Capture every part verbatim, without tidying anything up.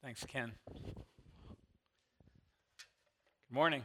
Thanks, Ken. Good morning.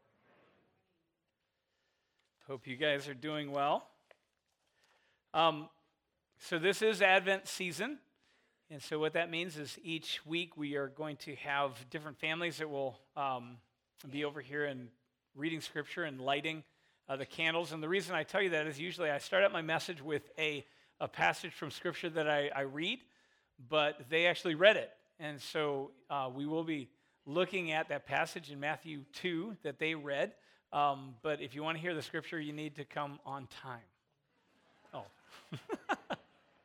Hope you guys are doing well. Um, so this is Advent season, and so what that means is each week we are going to have different families that will um, be over here and reading Scripture and lighting uh, the candles. And the reason I tell you that is usually I start out my message with a, a passage from Scripture that I, I read, but they actually read it. And so uh, we will be looking at that passage in Matthew two that they read. Um, but if you want to hear the Scripture, you need to come on time. Oh.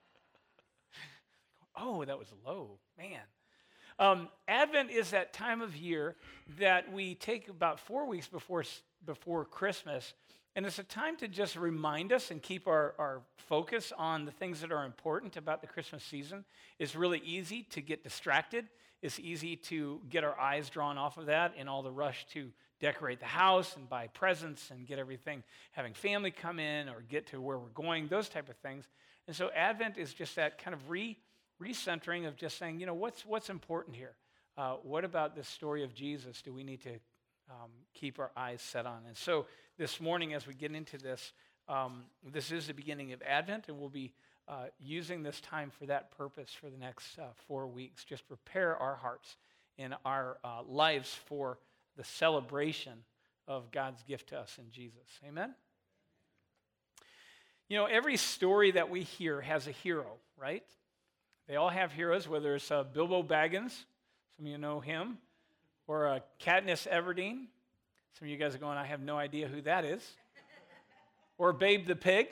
Oh, that was low. Man. Um, Advent is that time of year that we take about four weeks before, before Christmas. And it's a time to just remind us and keep our, our focus on the things that are important about the Christmas season. It's really easy to get distracted. It's easy to get our eyes drawn off of that in all the rush to decorate the house and buy presents and get everything, having family come in or get to where we're going, those type of things. And so Advent is just that kind of re, recentering of just saying, you know, what's, what's important here? Uh, what about this story of Jesus do we need to um, keep our eyes set on? And so this morning, as we get into this, um, this is the beginning of Advent, and we'll be uh, using this time for that purpose for the next uh, four weeks. Just prepare our hearts and our uh, lives for the celebration of God's gift to us in Jesus. Amen? You know, every story that we hear has a hero, right? They all have heroes, whether it's uh, Bilbo Baggins, some of you know him, or uh, Katniss Everdeen. Some of you guys are going, I have no idea who that is. Or Babe the Pig,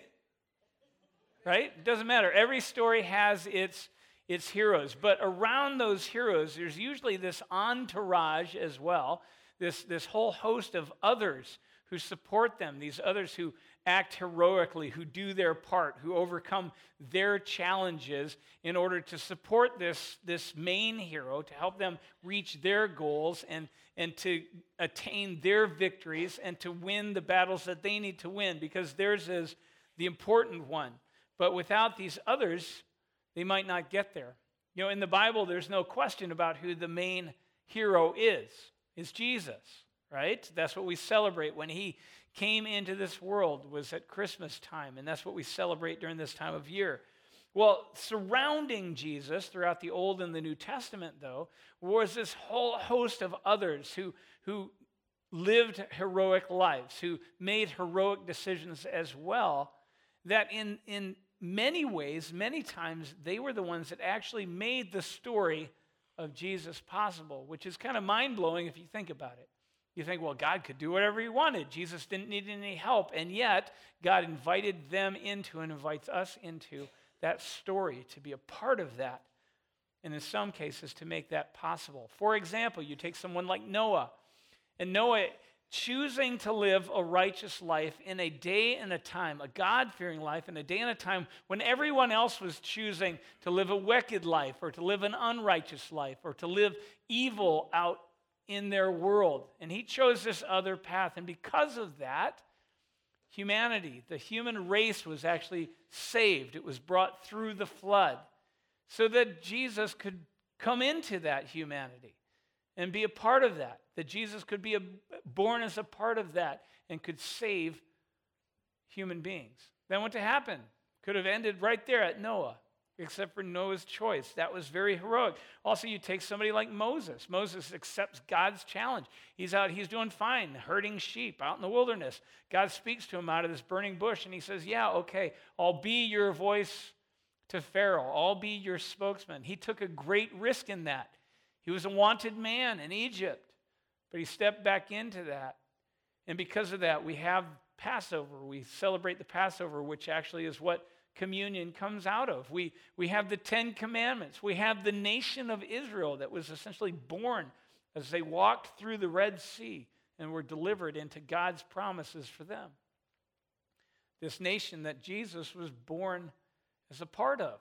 right? It doesn't matter. Every story has its, its heroes. But around those heroes, there's usually this entourage as well, this, this whole host of others who support them, these others who act heroically, who do their part, who overcome their challenges in order to support this, this main hero, to help them reach their goals and, and to attain their victories and to win the battles that they need to win, because theirs is the important one. But without these others, they might not get there. You know, in the Bible, there's no question about who the main hero is. It's Jesus, right? That's what we celebrate when he came into this world, was at Christmas time, and that's what we celebrate during this time of year. Well, surrounding Jesus throughout the Old and the New Testament, though, was this whole host of others who, who lived heroic lives, who made heroic decisions as well, that in, in many ways, many times, they were the ones that actually made the story of Jesus possible, which is kind of mind-blowing if you think about it. You think, well, God could do whatever he wanted. Jesus didn't need any help. And yet, God invited them into and invites us into that story to be a part of that. And in some cases, to make that possible. For example, you take someone like Noah. And Noah choosing to live a righteous life in a day and a time, a God-fearing life in a day and a time when everyone else was choosing to live a wicked life or to live an unrighteous life or to live evil out in their world. And he chose this other path. And because of that, humanity, the human race was actually saved. It was brought through the flood so that Jesus could come into that humanity and be a part of that, that Jesus could be a, born as a part of that and could save human beings. Then what to happen? Could have ended right there at Noah, except for Noah's choice. That was very heroic. Also, you take somebody like Moses. Moses accepts God's challenge. He's out, he's doing fine, herding sheep out in the wilderness. God speaks to him out of this burning bush, and he says, yeah, okay, I'll be your voice to Pharaoh. I'll be your spokesman. He took a great risk in that. He was a wanted man in Egypt, but he stepped back into that. And because of that, we have Passover. We celebrate the Passover, which actually is what communion comes out of. We, we have the Ten Commandments. We have the nation of Israel that was essentially born as they walked through the Red Sea and were delivered into God's promises for them. This nation that Jesus was born as a part of.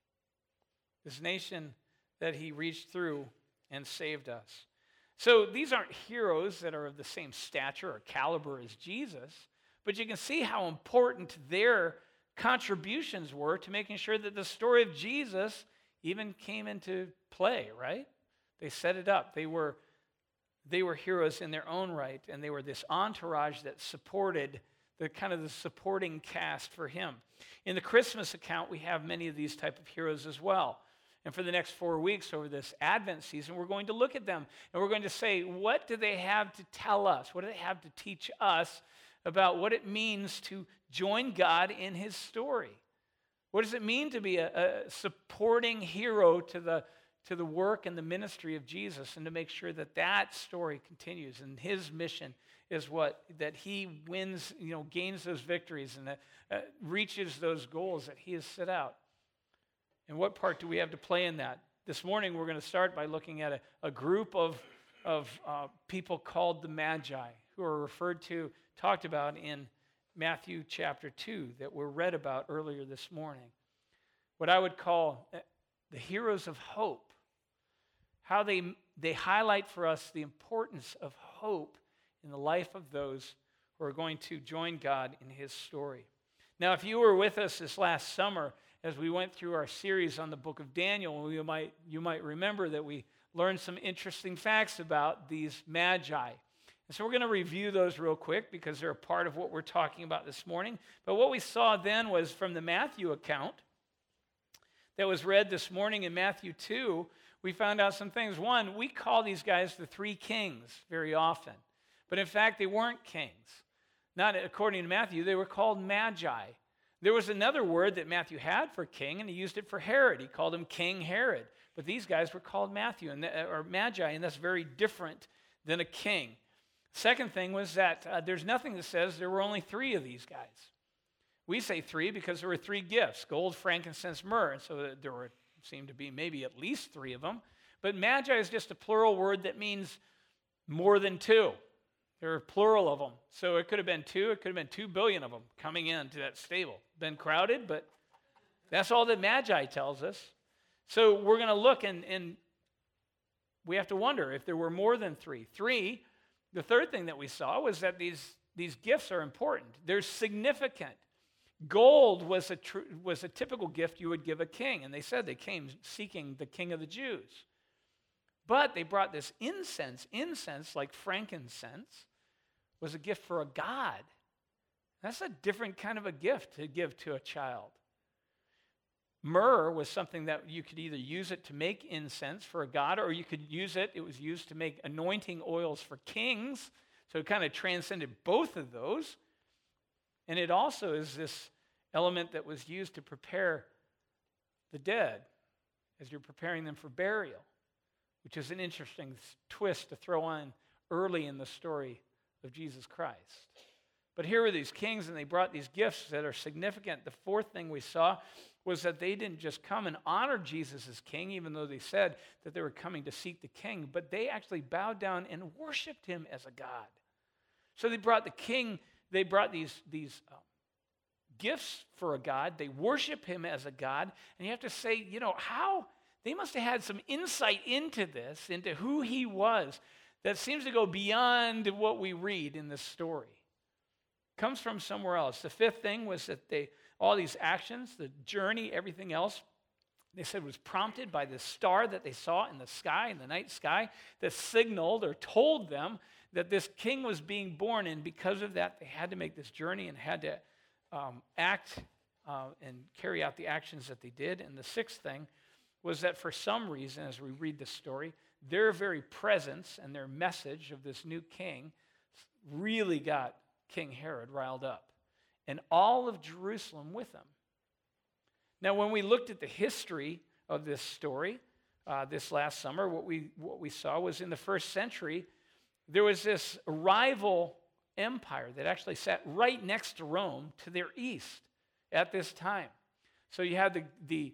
This nation that he reached through and saved us. So these aren't heroes that are of the same stature or caliber as Jesus, but you can see how important their contributions were to making sure that the story of Jesus even came into play, right? They set it up. They were, they were heroes in their own right, and they were this entourage that supported the kind of the supporting cast for him. In the Christmas account, we have many of these type of heroes as well. And for the next four weeks over this Advent season, we're going to look at them, and we're going to say, what do they have to tell us? What do they have to teach us about what it means to join God in his story? What does it mean to be a, a supporting hero to the, to the work and the ministry of Jesus, and to make sure that that story continues, and his mission is what, that he wins, you know, gains those victories and that, uh, reaches those goals that he has set out. And what part do we have to play in that? This morning we're going to start by looking at a, a group of, of uh, people called the Magi, who are referred to, talked about in Matthew chapter two, that were read about earlier this morning. What I would call the heroes of hope. How they, they highlight for us the importance of hope in the life of those who are going to join God in his story. Now, if you were with us this last summer as we went through our series on the book of Daniel, you might, you might remember that we learned some interesting facts about these Magi. And so we're going to review those real quick because they're a part of what we're talking about this morning. But what we saw then was from the Matthew account that was read this morning in Matthew two, we found out some things. One, we call these guys the three kings very often. But in fact, they weren't kings. Not according to Matthew, they were called Magi. There was another word that Matthew had for king, and he used it for Herod. He called him King Herod. But these guys were called Matthew and or Magi, and that's very different than a king. Second thing was that uh, there's nothing that says there were only three of these guys. We say three because there were three gifts, gold, frankincense, myrrh, and so there were seemed to be maybe at least three of them. But Magi is just a plural word that means more than two. There are plural of them. So it could have been two, it could have been two billion of them coming into that stable. Been crowded, but that's all that Magi tells us. So we're going to look, and, and we have to wonder if there were more than three. Three, the third thing that we saw was that these, these gifts are important. They're significant. Gold was a, tr- was a typical gift you would give a king, and they said they came seeking the king of the Jews. But they brought this incense. Incense, like frankincense, was a gift for a god. That's a different kind of a gift to give to a child. Myrrh was something that you could either use it to make incense for a god, or you could use it, it was used to make anointing oils for kings. So it kind of transcended both of those. And it also is this element that was used to prepare the dead as you're preparing them for burial, which is an interesting twist to throw on early in the story of Jesus Christ. But here were these kings, and they brought these gifts that are significant. The fourth thing we saw was that they didn't just come and honor Jesus as king, even though they said that they were coming to seek the king, but they actually bowed down and worshiped him as a god. So they brought the king, they brought these, these um, gifts for a god. They worship him as a god. And you have to say, you know, how? They must have had some insight into this, into who he was, that seems to go beyond what we read in this story. Comes from somewhere else. The fifth thing was that they, all these actions, the journey, everything else, they said was prompted by the star that they saw in the sky, in the night sky, that signaled or told them that this king was being born, and because of that, they had to make this journey and had to um, act uh, and carry out the actions that they did. And the sixth thing was that for some reason, as we read this story, their very presence and their message of this new king really got King Herod riled up, and all of Jerusalem with him. Now, when we looked at the history of this story uh, this last summer, what we, what we saw was in the first century, there was this rival empire that actually sat right next to Rome to their east at this time. So you had the, the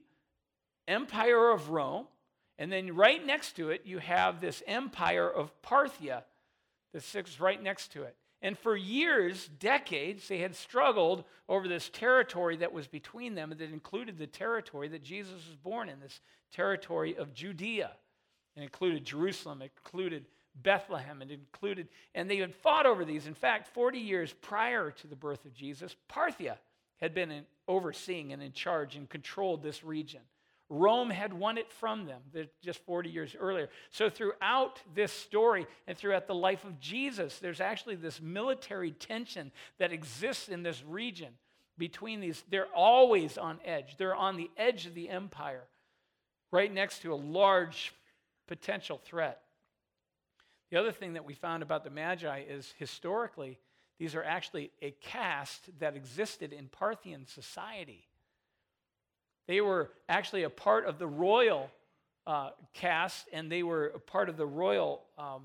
empire of Rome, and then right next to it, you have this empire of Parthia that sits right next to it. And for years, decades, they had struggled over this territory that was between them, and that included the territory that Jesus was born in, this territory of Judea. It included Jerusalem, it included Bethlehem, it included, and they had fought over these. In fact, forty years prior to the birth of Jesus, Parthia had been in, overseeing and in charge and controlled this region. Rome had won it from them just forty years earlier. So throughout this story and throughout the life of Jesus, there's actually this military tension that exists in this region between these. They're always on edge. They're on the edge of the empire, right next to a large potential threat. The other thing that we found about the Magi is historically, these are actually a caste that existed in Parthian society. They were actually a part of the royal uh, caste, and they were a part of the royal, um,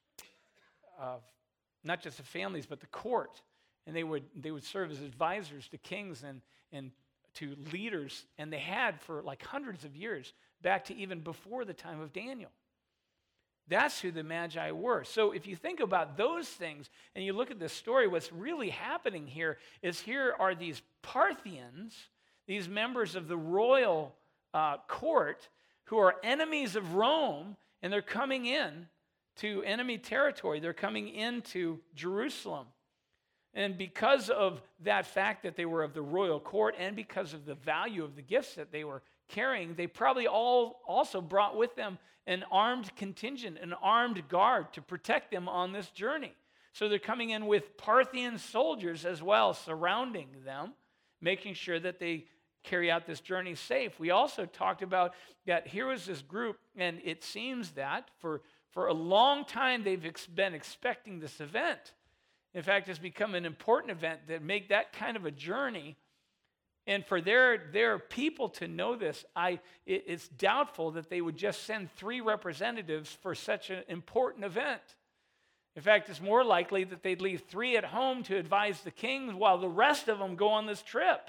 uh, not just the families, but the court. And they would they would serve as advisors to kings and, and to leaders, and they had for like hundreds of years, back to even before the time of Daniel. That's who the Magi were. So if you think about those things and you look at this story, what's really happening here is here are these Parthians, these members of the royal uh, court who are enemies of Rome, and they're coming in to enemy territory. They're coming into Jerusalem. And because of that fact that they were of the royal court and because of the value of the gifts that they were carrying, they probably all also brought with them an armed contingent, an armed guard to protect them on this journey. So they're coming in with Parthian soldiers as well, surrounding them, making sure that they carry out this journey safe. We also talked about that here was this group, and it seems that for, for a long time they've ex- been expecting this event. In fact, it's become an important event that make that kind of a journey. And for their, their people to know this, I, it, it's doubtful that they would just send three representatives for such an important event. In fact, it's more likely that they'd leave three at home to advise the king while the rest of them go on this trip.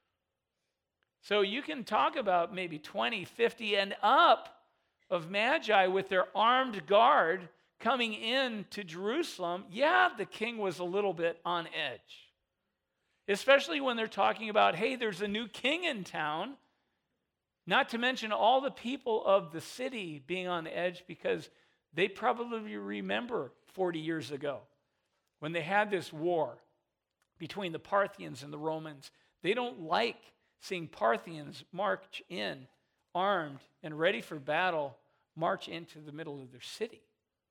So you can talk about maybe twenty, fifty, and up of Magi with their armed guard coming in to Jerusalem. Yeah, the king was a little bit on edge. Especially when they're talking about, hey, there's a new king in town. Not to mention all the people of the city being on edge because they probably remember forty years ago when they had this war between the Parthians and the Romans. They don't like seeing Parthians march in armed and ready for battle, march into the middle of their city.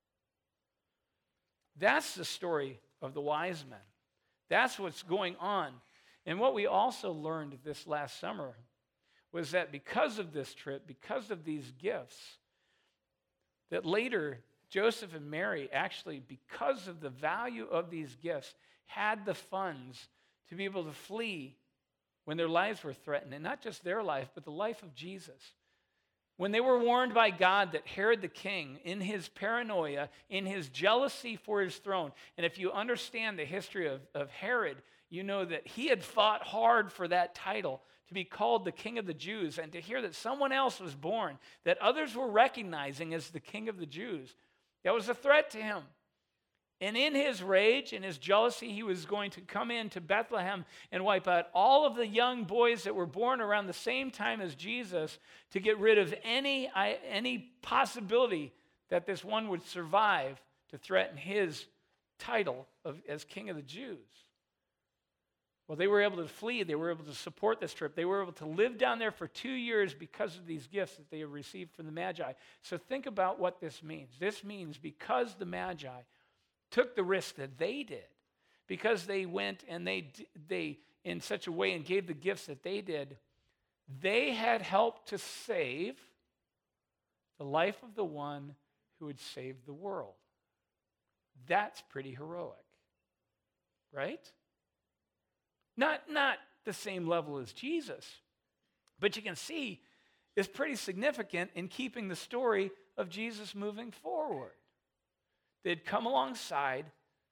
That's the story of the wise men. That's what's going on. And what we also learned this last summer was that because of this trip, because of these gifts, that later Joseph and Mary actually, because of the value of these gifts, had the funds to be able to flee when their lives were threatened. And not just their life, but the life of Jesus. When they were warned by God that Herod the king, in his paranoia, in his jealousy for his throne, and if you understand the history of, of Herod, you know that he had fought hard for that title to be called the King of the Jews, and to hear that someone else was born, that others were recognizing as the King of the Jews, that was a threat to him. And in his rage and his jealousy, he was going to come into Bethlehem and wipe out all of the young boys that were born around the same time as Jesus to get rid of any, any possibility that this one would survive to threaten his title of, as King of the Jews. Well, they were able to flee. They were able to support this trip. They were able to live down there for two years because of these gifts that they had received from the Magi. So think about what this means. This means because the Magi took the risk that they did, because they went and they, they in such a way and gave the gifts that they did, they had helped to save the life of the one who would save the world. That's pretty heroic, right? Not, not the same level as Jesus, but you can see it's pretty significant in keeping the story of Jesus moving forward. They'd come alongside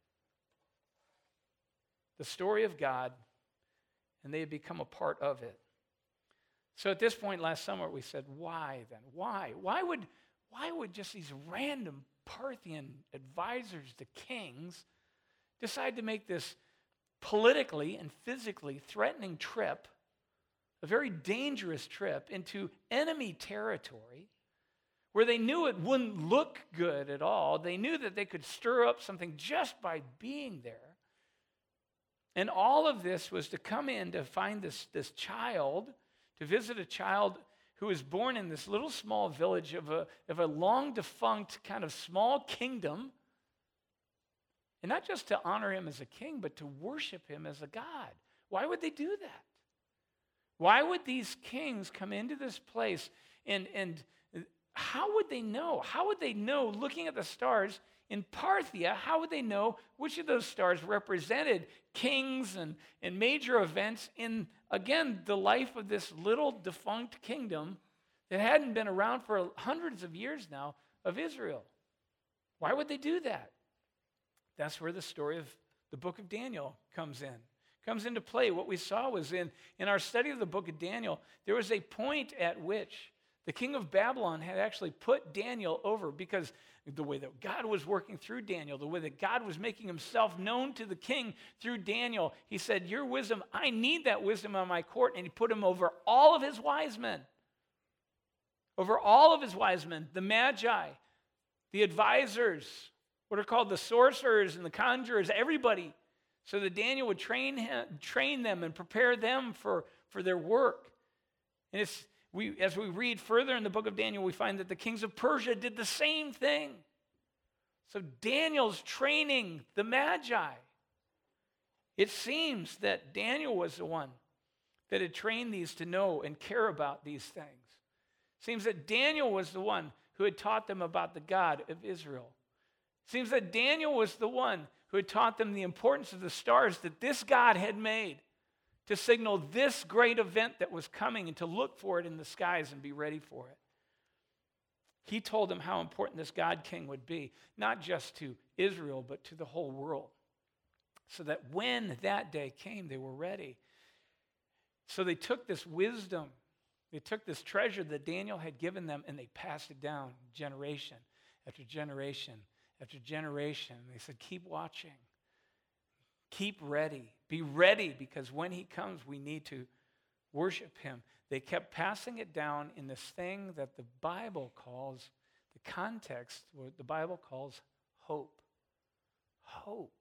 the story of God, and they had become a part of it. So at this point last summer, we said, why then? Why? Why would, why would just these random Parthian advisors to kings decide to make this politically and physically threatening trip, a very dangerous trip into enemy territory, where they knew it wouldn't look good at all? They knew that they could stir up something just by being there. And all of this was to come in to find this, this child, to visit a child who was born in this little small village of a, of a long defunct kind of small kingdom. And not just to honor him as a king, but to worship him as a God. Why would they do that? Why would these kings come into this place and, and how would they know? How would they know, looking at the stars in Parthia, how would they know which of those stars represented kings and, and major events in, again, the life of this little defunct kingdom that hadn't been around for hundreds of years now of Israel? Why would they do that? That's where the story of the book of Daniel comes in. Comes into play. What we saw was in, in our study of the book of Daniel, there was a point at which the king of Babylon had actually put Daniel over because the way that God was working through Daniel, the way that God was making himself known to the king through Daniel, he said, your wisdom, I need that wisdom on my court. And he put him over all of his wise men. Over all of his wise men, the magi, the advisors, what are called the sorcerers and the conjurers, everybody, so that Daniel would train him, train them and prepare them for, for their work. And it's we as we read further in the book of Daniel, we find that the kings of Persia did the same thing. So Daniel's training the magi. It seems that Daniel was the one that had trained these to know and care about these things. It seems that Daniel was the one who had taught them about the God of Israel. It seems that Daniel was the one who had taught them the importance of the stars that this God had made to signal this great event that was coming and to look for it in the skies and be ready for it. He told them how important this God king would be, not just to Israel, but to the whole world, so that when that day came, they were ready. So they took this wisdom, they took this treasure that Daniel had given them, and they passed it down generation after generation after generation. They said, keep watching. Keep ready. Be ready, because when he comes, we need to worship him. They kept passing it down in this thing that the Bible calls, the context, what the Bible calls hope. Hope.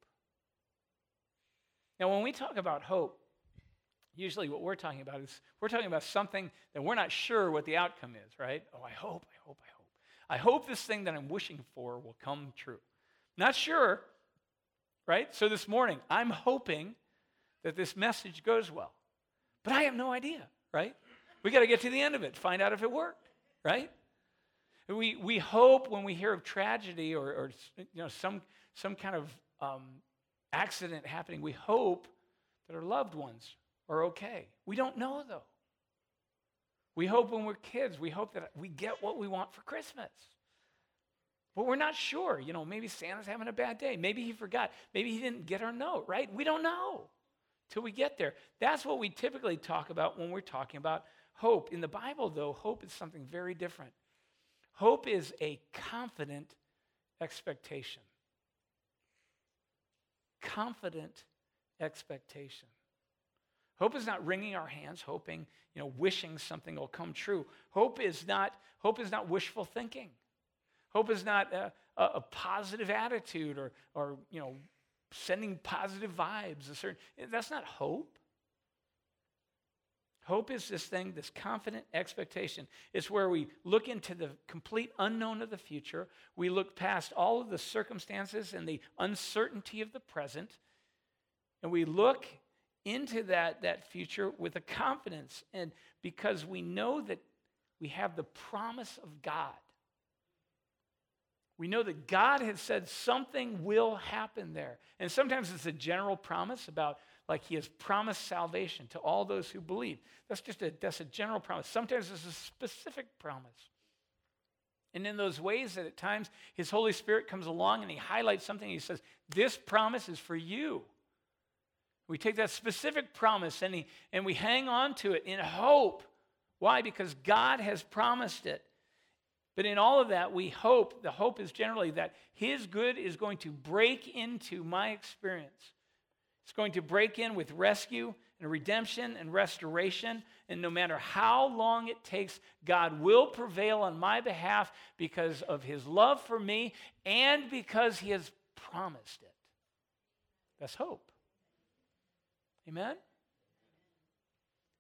Now, when we talk about hope, usually what we're talking about is we're talking about something that we're not sure what the outcome is, right? Oh, I hope, I hope, I hope. I hope this thing that I'm wishing for will come true. Not sure, right? So this morning, I'm hoping that this message goes well. But I have no idea, right? We got to get to the end of it, find out if it worked, right? We we hope when we hear of tragedy or, or you know some some kind of um, accident happening, we hope that our loved ones are okay. We don't know, though. We hope when we're kids, we hope that we get what we want for Christmas. But we're not sure. You know, maybe Santa's having a bad day. Maybe he forgot. Maybe he didn't get our note, right? We don't know till we get there. That's what we typically talk about when we're talking about hope. In the Bible, though, hope is something very different. Hope is a confident expectation. Confident expectation. Hope is not wringing our hands, hoping, you know, wishing something will come true. Hope is not, hope is not wishful thinking. Hope is not a, a, a positive attitude or, or, you know, sending positive vibes. A certain, that's not hope. Hope is this thing, this confident expectation. It's where we look into the complete unknown of the future. We look past all of the circumstances and the uncertainty of the present. And we look into that, that future with a confidence, and because we know that we have the promise of God. We know that God has said something will happen there. And sometimes it's a general promise about, like he has promised salvation to all those who believe. That's just a, that's a general promise. Sometimes it's a specific promise. And in those ways that at times his Holy Spirit comes along and he highlights something, he says, this promise is for you. We take that specific promise and, he, and we hang on to it in hope. Why? Because God has promised it. But in all of that, we hope, the hope is generally that his good is going to break into my experience. It's going to break in with rescue and redemption and restoration. And no matter how long it takes, God will prevail on my behalf because of his love for me and because he has promised it. That's hope. Amen?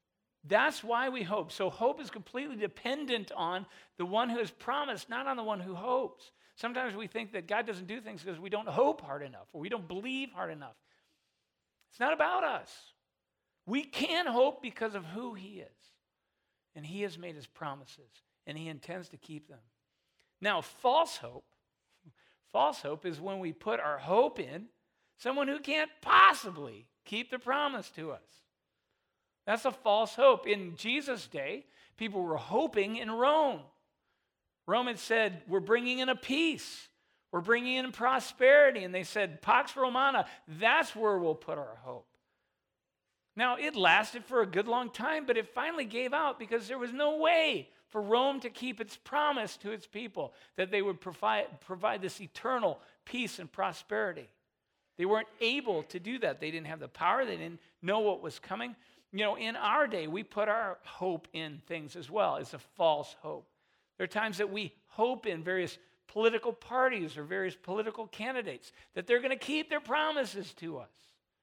That's why we hope. So hope is completely dependent on the one who has promised, not on the one who hopes. Sometimes we think that God doesn't do things because we don't hope hard enough or we don't believe hard enough. It's not about us. We can hope because of who he is. And he has made his promises, and he intends to keep them. Now, false hope, false hope is when we put our hope in someone who can't possibly keep the promise to us. That's a false hope. In Jesus' day, people were hoping in Rome. Rome had said, we're bringing in a peace. We're bringing in prosperity. And they said, Pax Romana, that's where we'll put our hope. Now, it lasted for a good long time, but it finally gave out because there was no way for Rome to keep its promise to its people that they would provide, provide this eternal peace and prosperity. They weren't able to do that. They didn't have the power. They didn't know what was coming. You know, in our day, we put our hope in things as well. It's a false hope. There are times that we hope in various political parties or various political candidates that they're going to keep their promises to us.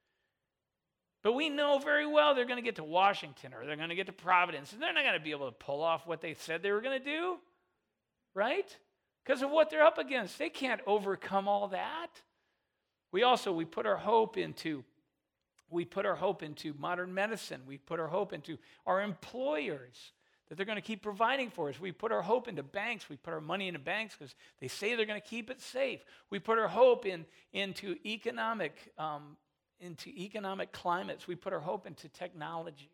But we know very well they're going to get to Washington or they're going to get to Providence, and they're not going to be able to pull off what they said they were going to do, right? Because of what they're up against. They can't overcome all that. We also, we put our hope into, we put our hope into modern medicine. We put our hope into our employers, that they're going to keep providing for us. We put our hope into banks. We put our money into banks because they say they're going to keep it safe. We put our hope in, into economic um, into economic climates. We put our hope into technology.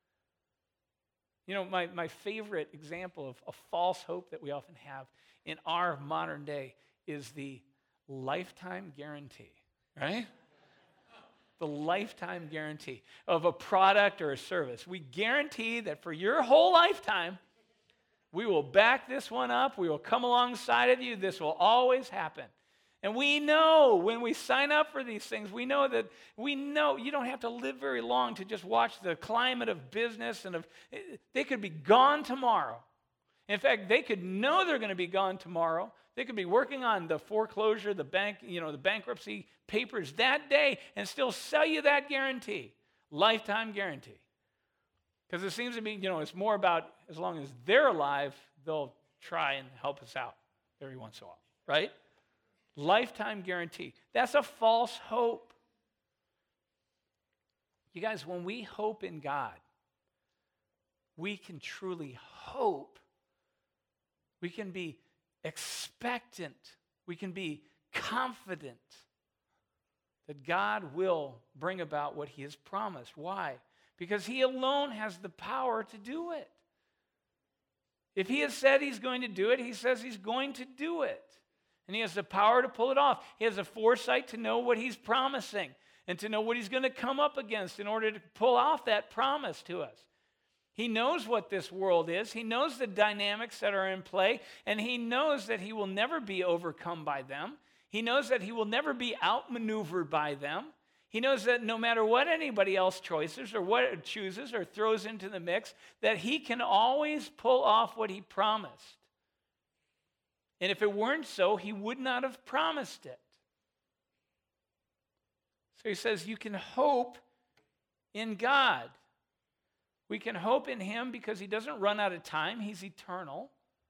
You know, my, my favorite example of a false hope that we often have in our modern day is the lifetime guarantee, right? The lifetime guarantee of a product or a service. We guarantee that for your whole lifetime, we will back this one up. We will come alongside of you. This will always happen. And we know when we sign up for these things, we know that we know you don't have to live very long to just watch the climate of business and of, they could be gone tomorrow. In fact, they could know they're going to be gone tomorrow. They could be working on the foreclosure, the bank, you know, the bankruptcy papers that day and still sell you that guarantee, lifetime guarantee. Because it seems to me, you know, it's more about as long as they're alive, they'll try and help us out every once in a while, right? Lifetime guarantee. That's a false hope. You guys, when we hope in God, we can truly hope. We can be expectant. We can be confident that God will bring about what he has promised. Why? Because he alone has the power to do it. If he has said he's going to do it, he says he's going to do it. And he has the power to pull it off. He has the foresight to know what he's promising and to know what he's going to come up against in order to pull off that promise to us. He knows what this world is. He knows the dynamics that are in play, and he knows that he will never be overcome by them. He knows that he will never be outmaneuvered by them. He knows that no matter what anybody else choices or what it chooses or throws into the mix, that he can always pull off what he promised. And if it weren't so, he would not have promised it. So he says, you can hope in God. We can hope in him because he doesn't run out of time. He's eternal.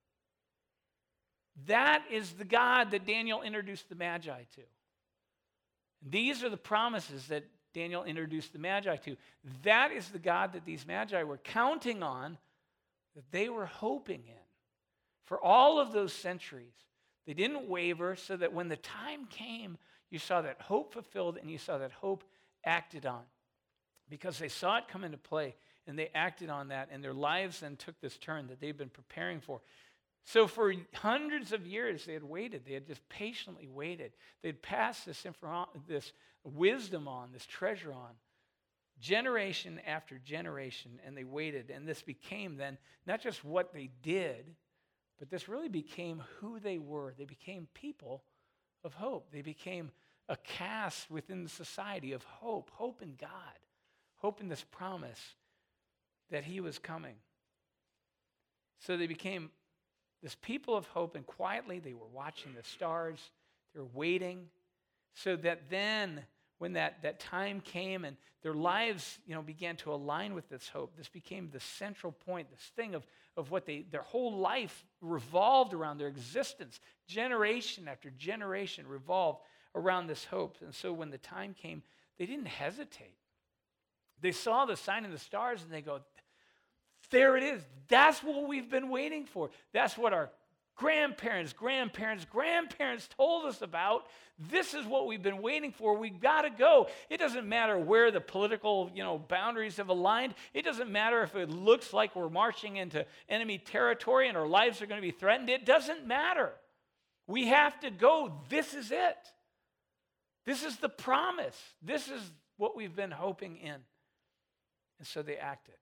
That is the God that Daniel introduced the Magi to. These are the promises that Daniel introduced the Magi to. That is the God that these Magi were counting on, that they were hoping in. For all of those centuries, they didn't waver, so that when the time came, you saw that hope fulfilled and you saw that hope acted on. Because they saw it come into play and they acted on that, and their lives then took this turn that they've been preparing for. So for hundreds of years, they had waited. They had just patiently waited. They'd passed this, info, this wisdom on, this treasure on, generation after generation, and they waited. And this became then not just what they did, but this really became who they were. They became people of hope. They became a caste within the society of hope, hope in God, hope in this promise that he was coming. So they became this people of hope, and quietly they were watching the stars. They were waiting so that then when that, that time came and their lives, you know, began to align with this hope, this became the central point, this thing of, of what they, their whole life revolved around, their existence, generation after generation revolved around this hope. And so when the time came, they didn't hesitate. They saw the sign in the stars and they go, there it is. That's what we've been waiting for. That's what our grandparents, grandparents, grandparents told us about. This is what we've been waiting for. We've got to go. It doesn't matter where the political, you know, boundaries have aligned. It doesn't matter if it looks like we're marching into enemy territory and our lives are going to be threatened. It doesn't matter. We have to go. This is it. This is the promise. This is what we've been hoping in. And so they acted.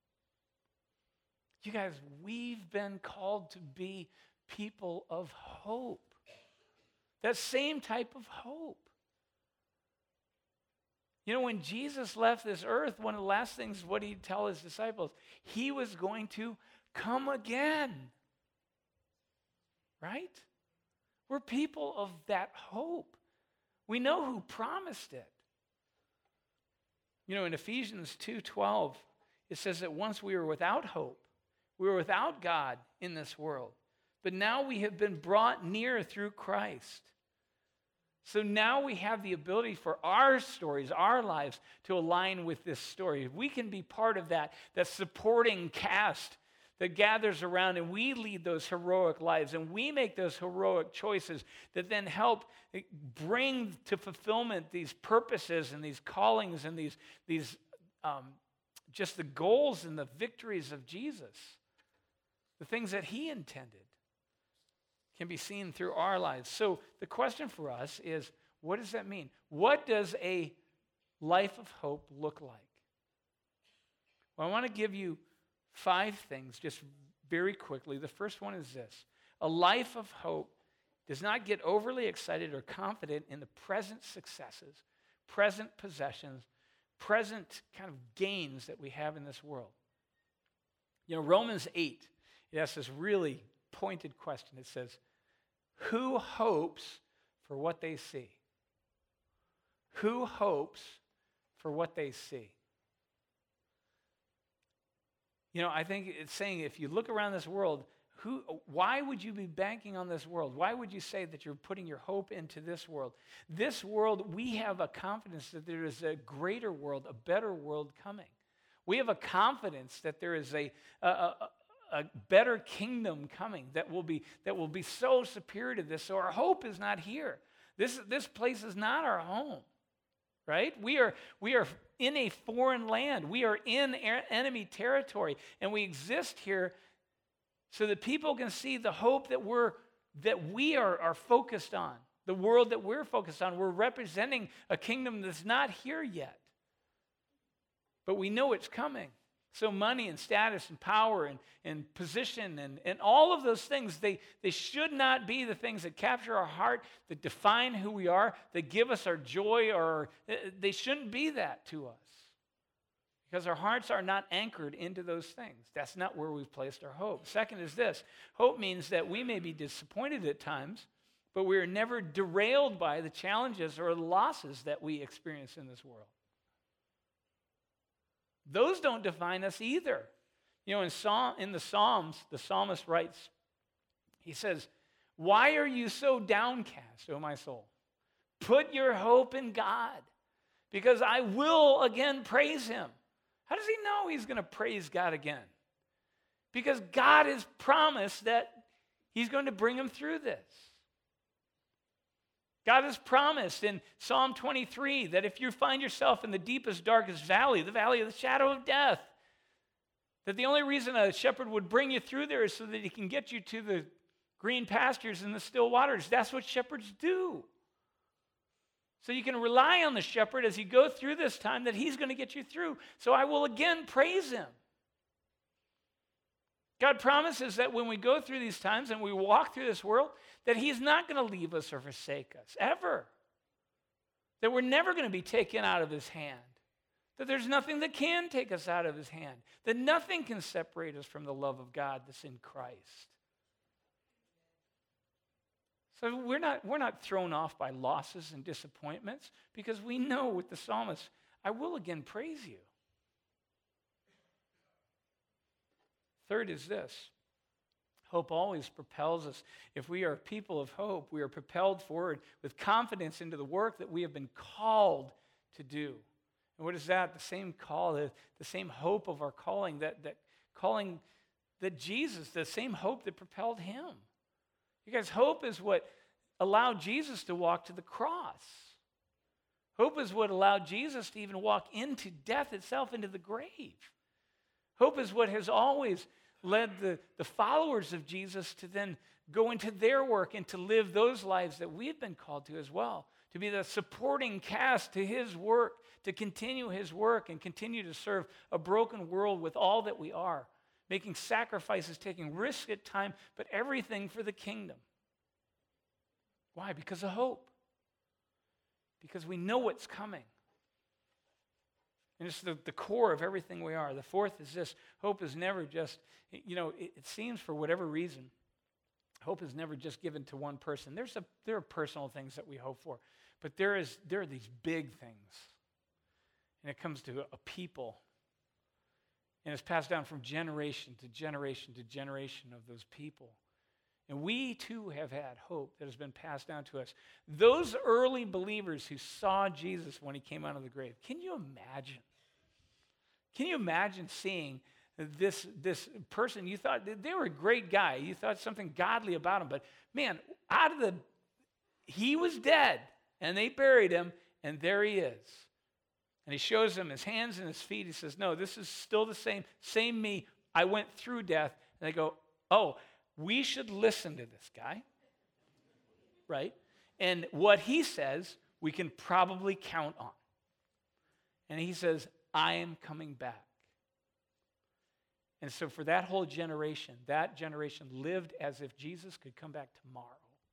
You guys, we've been called to be people of hope. That same type of hope. You know, when Jesus left this earth, one of the last things, what did he tell his disciples? He was going to come again. Right? We're people of that hope. We know who promised it. You know, in Ephesians two twelve, it says that once we were without hope, we were without God in this world. But now we have been brought near through Christ. So now we have the ability for our stories, our lives, to align with this story. We can be part of that, that supporting cast that gathers around, and we lead those heroic lives, and we make those heroic choices that then help bring to fulfillment these purposes and these callings and these, these um, just the goals and the victories of Jesus. The things that he intended can be seen through our lives. So the question for us is, what does that mean? What does a life of hope look like? Well, I want to give you five things just very quickly. The first one is this. A life of hope does not get overly excited or confident in the present successes, present possessions, present kind of gains that we have in this world. You know, Romans eight, it asks this really pointed question. It says, who hopes for what they see? Who hopes for what they see? You know, I think it's saying if you look around this world, who, why would you be banking on this world? Why would you say that you're putting your hope into this world? This world, we have a confidence that there is a greater world, a better world coming. We have a confidence that there is a, a, a, a better kingdom coming that will be that will be so superior to this. So our hope is not here. This, this place is not our home, right? We are, we are in a foreign land. We are in enemy territory, and we exist here so that people can see the hope that we're that we are, are focused on, the world that we're focused on. We're representing a kingdom that's not here yet, but we know it's coming. So money and status and power and, and position and, and all of those things, they, they should not be the things that capture our heart, that define who we are, that give us our joy, or they shouldn't be that to us. Because our hearts are not anchored into those things. That's not where we've placed our hope. Second is this. Hope means that we may be disappointed at times, but we are never derailed by the challenges or the losses that we experience in this world. Those don't define us either. You know, in, Psalm, in the Psalms, the psalmist writes, he says, why are you so downcast, O my soul? Put your hope in God, because I will again praise him. How does he know he's going to praise God again? Because God has promised that he's going to bring him through this. God has promised in Psalm twenty-three that if you find yourself in the deepest, darkest valley, the valley of the shadow of death, that the only reason a shepherd would bring you through there is so that he can get you to the green pastures and the still waters. That's what shepherds do. So you can rely on the shepherd as you go through this time that he's going to get you through. So I will again praise him. God promises that when we go through these times and we walk through this world, that he's not going to leave us or forsake us, ever. That we're never going to be taken out of his hand. That there's nothing that can take us out of his hand. That nothing can separate us from the love of God that's in Christ. So we're not, we're not thrown off by losses and disappointments because we know with the psalmist, I will again praise you. Third is this. Hope always propels us. If we are people of hope, we are propelled forward with confidence into the work that we have been called to do. And what is that? The same call, the, the same hope of our calling, that, that calling that Jesus, the same hope that propelled him. You guys, hope is what allowed Jesus to walk to the cross. Hope is what allowed Jesus to even walk into death itself, into the grave. Hope is what has always led the, the followers of Jesus to then go into their work and to live those lives that we've been called to as well, to be the supporting cast to his work, to continue his work and continue to serve a broken world with all that we are, making sacrifices, taking risks at time, but everything for the kingdom. Why? Because of hope. Because we know what's coming. And it's the, the core of everything we are. The fourth is this. Hope is never just, you know, it, it seems for whatever reason, hope is never just given to one person. There's a, there are personal things that we hope for. But there is there are these big things. And it comes to a people. And it's passed down from generation to generation to generation of those people. And we too have had hope that has been passed down to us. Those early believers who saw Jesus when he came out of the grave, can you imagine? Can you imagine seeing this, this person? You thought they were a great guy. You thought something godly about him. But man, out of the, he was dead. And they buried him. And there he is. And he shows them his hands and his feet. He says, no, this is still the same. Same me. I went through death. And they go, oh, we should listen to this guy, right? And what he says, we can probably count on. And he says, I am coming back. And so for that whole generation, that generation lived as if Jesus could come back tomorrow.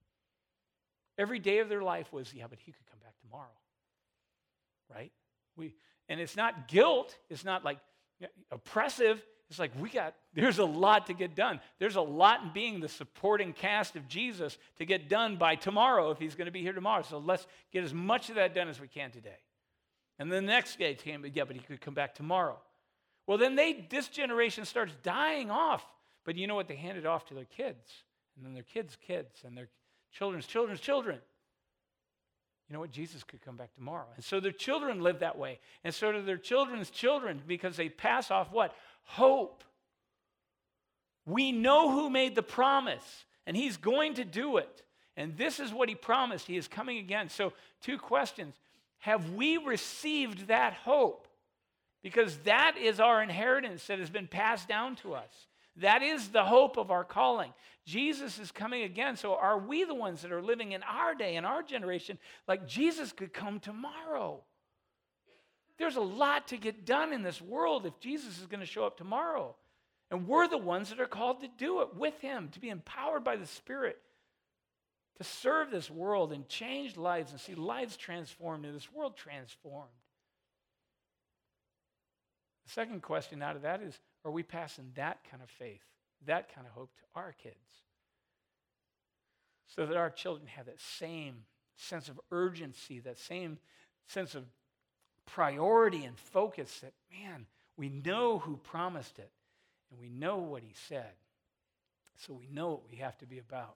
Every day of their life was, yeah, but he could come back tomorrow, right? We, and it's not guilt. It's not like oppressive. It's like we got, there's a lot to get done. There's a lot in being the supporting cast of Jesus to get done by tomorrow if he's going to be here tomorrow. So let's get as much of that done as we can today. And then the next day came, yeah, but he could come back tomorrow. Well, then they, this generation starts dying off. But you know what? They handed off to their kids. And then their kids' kids and their children's children's children. You know what? Jesus could come back tomorrow. And so their children live that way. And so do their children's children because they pass off what? Hope. We know who made the promise, and he's going to do it. And this is what he promised. He is coming again. So two questions. Have we received that hope? Because that is our inheritance that has been passed down to us. That is the hope of our calling. Jesus is coming again. So are we the ones that are living in our day, in our generation, like Jesus could come tomorrow? There's a lot to get done in this world if Jesus is going to show up tomorrow. And we're the ones that are called to do it with him, to be empowered by the Spirit, to serve this world and change lives and see lives transformed and this world transformed. The second question out of that is, are we passing that kind of faith, that kind of hope to our kids? So that our children have that same sense of urgency, that same sense of priority and focus that, man, we know who promised it and we know what he said. So we know what we have to be about.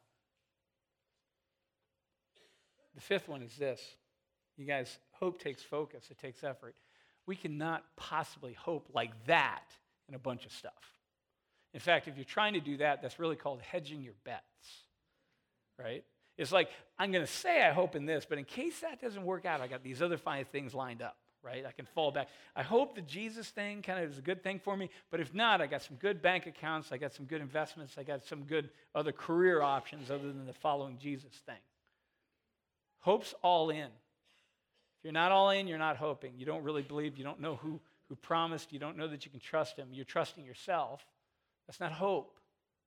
The fifth one is this. You guys, hope takes focus. It takes effort. We cannot possibly hope like that in a bunch of stuff. In fact, if you're trying to do that, that's really called hedging your bets, right? It's like, I'm going to say I hope in this, but in case that doesn't work out, I got these other five things lined up. Right? I can fall back. I hope the Jesus thing kind of is a good thing for me, but if not, I got some good bank accounts, I got some good investments, I got some good other career options other than the following Jesus thing. Hope's all in. If you're not all in, you're not hoping. You don't really believe, you don't know who, who promised, you don't know that you can trust him, you're trusting yourself. That's not hope.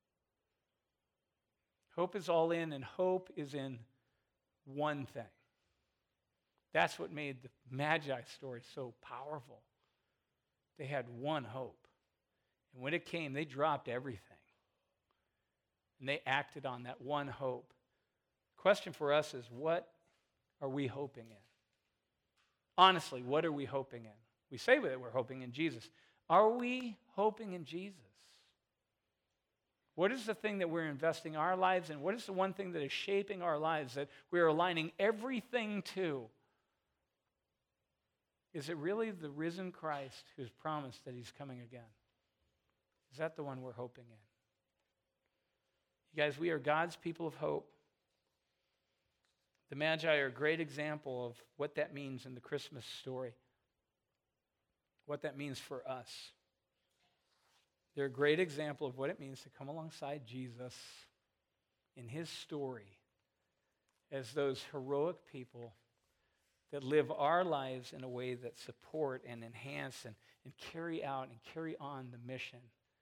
Hope is all in, and hope is in one thing. That's what made the Magi story so powerful. They had one hope. And when it came, they dropped everything. And they acted on that one hope. The question for us is, what are we hoping in? Honestly, what are we hoping in? We say that we're hoping in Jesus. Are we hoping in Jesus? What is the thing that we're investing our lives in? What is the one thing that is shaping our lives, that we're aligning everything to? Is it really the risen Christ who's promised that he's coming again? Is that the one we're hoping in? You guys, we are God's people of hope. The Magi are a great example of what that means in the Christmas story, what that means for us. They're a great example of what it means to come alongside Jesus in his story as those heroic people that live our lives in a way that support and enhance and, and carry out and carry on the mission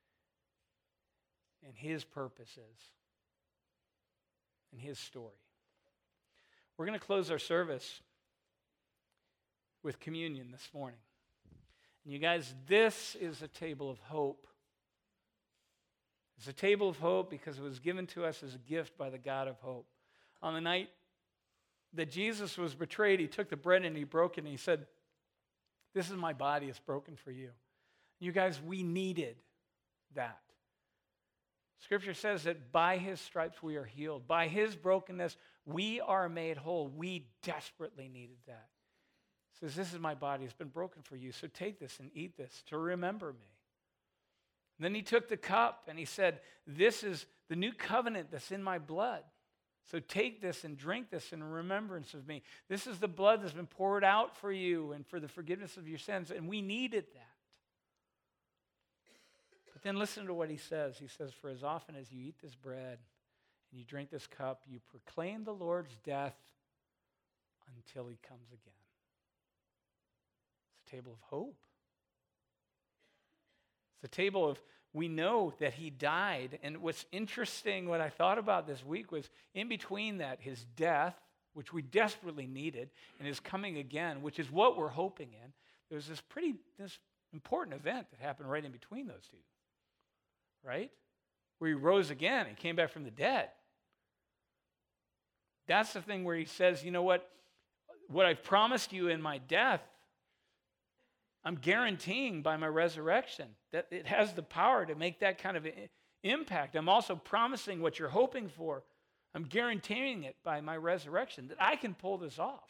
and his purposes and his story. We're going to close our service with communion this morning. And you guys, this is a table of hope. It's a table of hope because it was given to us as a gift by the God of hope. On the night that Jesus was betrayed, he took the bread and he broke it and he said, "This is my body, it's broken for you." You guys, we needed that. Scripture says that by his stripes we are healed. By his brokenness, we are made whole. We desperately needed that. He says, "This is my body, it's been broken for you, so take this and eat this to remember me." And then he took the cup and he said, "This is the new covenant that's in my blood. So take this and drink this in remembrance of me. This is the blood that's been poured out for you and for the forgiveness of your sins." And we needed that. But then listen to what he says. He says, "For as often as you eat this bread and you drink this cup, you proclaim the Lord's death until he comes again." It's a table of hope. It's a table of, we know that he died. And what's interesting, what I thought about this week was in between that, his death, which we desperately needed, and his coming again, which is what we're hoping in, there was this pretty this important event that happened right in between those two. Right? Where he rose again and came back from the dead. That's the thing where he says, you know what? What I've promised you in my death, I'm guaranteeing by my resurrection that it has the power to make that kind of impact. I'm also promising what you're hoping for. I'm guaranteeing it by my resurrection that I can pull this off.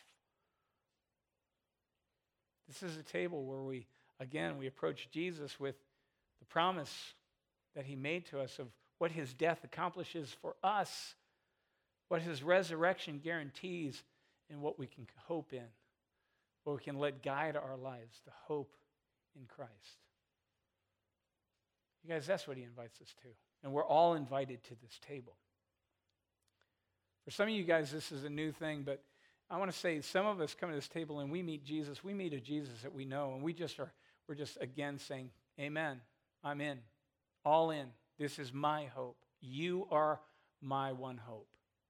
This is a table where we, again, we approach Jesus with the promise that he made to us of what his death accomplishes for us, what his resurrection guarantees, and what we can hope in. What we can let guide our lives, the hope in Christ. You guys, that's what he invites us to. And we're all invited to this table. For some of you guys, this is a new thing, but I want to say some of us come to this table and we meet Jesus. We meet a Jesus that we know, and we just are, we're just again saying, amen, I'm in, all in. This is my hope. You are my one hope.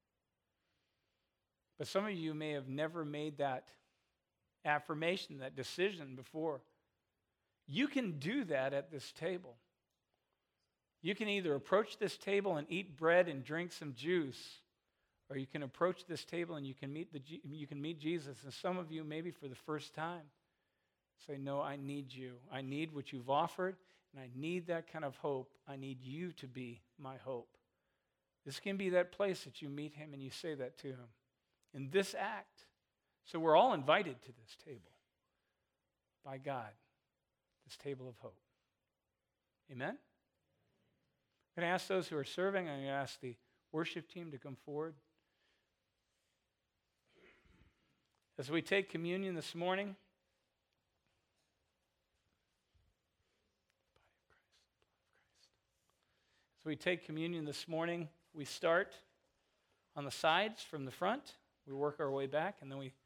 But some of you may have never made that affirmation, that decision before. You can do that at this table. You can either approach this table and eat bread and drink some juice, or you can approach this table and you can meet the you can meet Jesus. And some of you, maybe for the first time, say, "No, I need you. I need what you've offered, and I need that kind of hope. I need you to be my hope." This can be that place that you meet him and you say that to him in this act. So we're all invited to this table by God, this table of hope. Amen? I'm going to ask those who are serving, I'm going to ask the worship team to come forward. As we take communion this morning, as we take communion this morning, we start on the sides from the front. We work our way back, and then we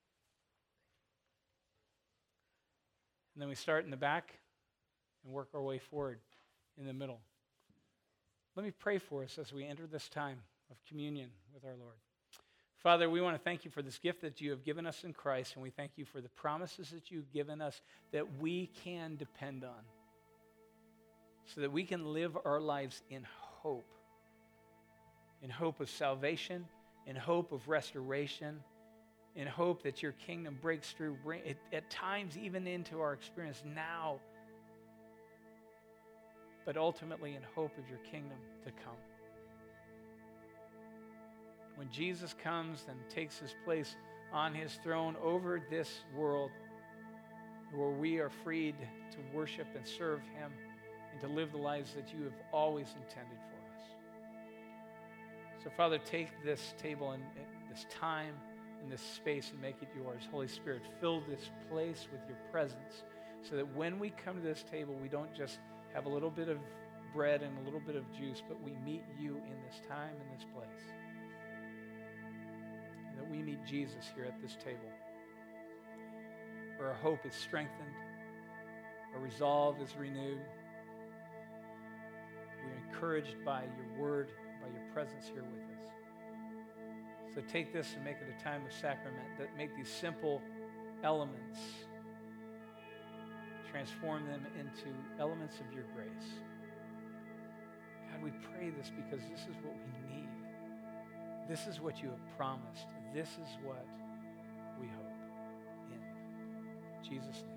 And then we start in the back and work our way forward in the middle. Let me pray for us as we enter this time of communion with our Lord. Father, we want to thank you for this gift that you have given us in Christ, and we thank you for the promises that you've given us that we can depend on so that we can live our lives in hope, in hope of salvation, in hope of restoration, in hope that your kingdom breaks through, bring, it, at times even into our experience now, but ultimately in hope of your kingdom to come. When Jesus comes and takes his place on his throne over this world, where we are freed to worship and serve him and to live the lives that you have always intended for us. So, Father, take this table and, and this time and this space and make it yours. Holy Spirit, fill this place with your presence so that when we come to this table, we don't just have a little bit of bread and a little bit of juice, but we meet you in this time and this place. And that we meet Jesus here at this table, where our hope is strengthened, our resolve is renewed. We're encouraged by your word, by your presence here with us. So take this and make it a time of sacrament, that make these simple elements, transform them into elements of your grace. God, we pray this because this is what we need. This is what you have promised. This is what we hope in. Jesus' name.